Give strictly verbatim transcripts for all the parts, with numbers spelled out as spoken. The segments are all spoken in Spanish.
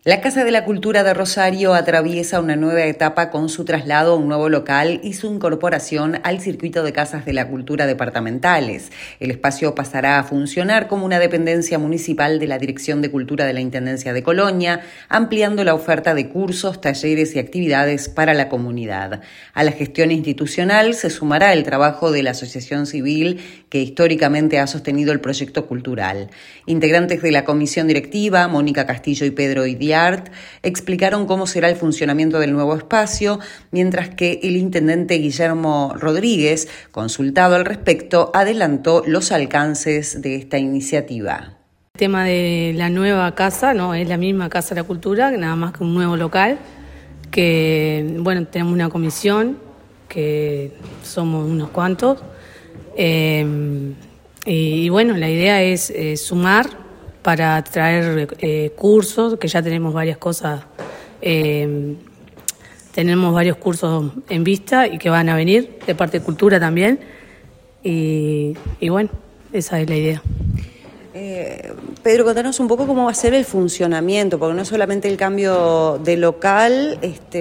La Casa de la Cultura de Rosario atraviesa una nueva etapa con su traslado a un nuevo local y su incorporación al circuito de Casas de la Cultura departamentales. El espacio pasará a funcionar como una dependencia municipal de la Dirección de Cultura de la Intendencia de Colonia, ampliando la oferta de cursos, talleres y actividades para la comunidad. A la gestión institucional se sumará el trabajo de la Asociación Civil, que históricamente ha sostenido el proyecto cultural. Integrantes de la comisión directiva, Mónica Castillo y Pedro Idiart, explicaron cómo será el funcionamiento del nuevo espacio, mientras que el intendente Guillermo Rodríguez, consultado al respecto, adelantó los alcances de esta iniciativa. El tema de la nueva casa, no es la misma Casa de la Cultura, nada más que un nuevo local, que bueno, tenemos una comisión, que somos unos cuantos, eh, y, y bueno, la idea es eh, sumar para traer eh, cursos, que ya tenemos varias cosas, eh, tenemos varios cursos en vista y que van a venir, de parte de cultura también, y, y bueno, esa es la idea. Eh, Pedro, contanos un poco cómo va a ser el funcionamiento, porque no solamente el cambio de local,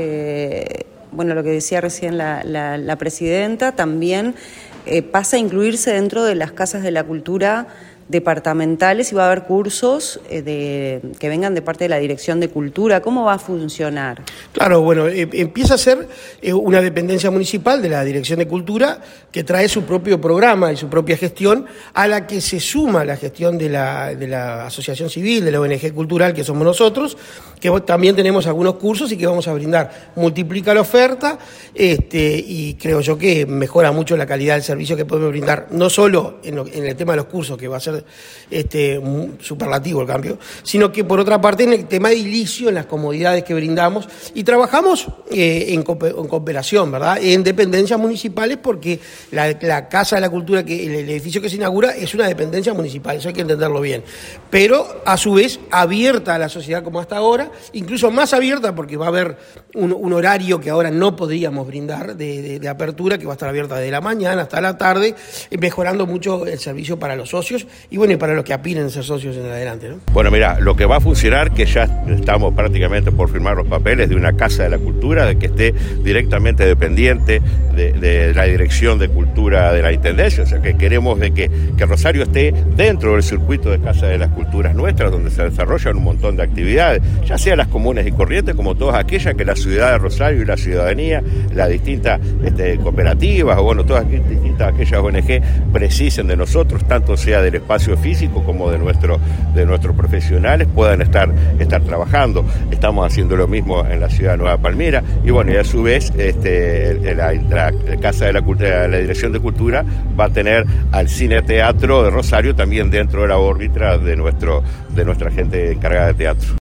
este, bueno, lo que decía recién la, la, la presidenta, también eh, pasa a incluirse dentro de las casas de la cultura departamentales y va a haber cursos eh, de, que vengan de parte de la Dirección de Cultura. ¿Cómo va a funcionar? Claro, bueno, eh, empieza a ser eh, una dependencia municipal de la Dirección de Cultura que trae su propio programa y su propia gestión, a la que se suma la gestión de la, de la Asociación Civil, de la O N G Cultural, que somos nosotros, que también tenemos algunos cursos y que vamos a brindar. Multiplica la oferta este, y creo yo que mejora mucho la calidad del servicio que podemos brindar, no solo en, lo, en el tema de los cursos, que va a ser Este, superlativo el cambio, sino que por otra parte en el tema edilicio, en las comodidades que brindamos, y trabajamos eh, en, co- en cooperación, ¿verdad? En dependencias municipales, porque la, la Casa de la Cultura, que el, el edificio que se inaugura, es una dependencia municipal, eso hay que entenderlo bien, pero a su vez abierta a la sociedad como hasta ahora, incluso más abierta porque va a haber un, un horario que ahora no podríamos brindar de, de, de apertura, que va a estar abierta desde la mañana hasta la tarde, mejorando mucho el servicio para los socios y bueno, y para los que aspiren ser socios en adelante, ¿no? Bueno, mira, lo que va a funcionar, que ya estamos prácticamente por firmar los papeles de una Casa de la Cultura, de que esté directamente dependiente de, de la Dirección de Cultura de la Intendencia, o sea que queremos de que, que Rosario esté dentro del circuito de Casa de las Culturas nuestras, donde se desarrollan un montón de actividades, ya sea las comunes y corrientes, como todas aquellas que la ciudad de Rosario y la ciudadanía, las distintas este, cooperativas, o bueno, todas distintas aquellas O N G precisen de nosotros, tanto sea del espacio físico como de nuestro, de nuestros profesionales puedan estar, estar trabajando. Estamos haciendo lo mismo en la ciudad de Nueva Palmira y bueno, y a su vez este, la, la, la Casa de la Cultura, la Dirección de Cultura va a tener al Cine Teatro de Rosario también dentro de la órbita de, nuestro, de nuestra gente encargada de teatro.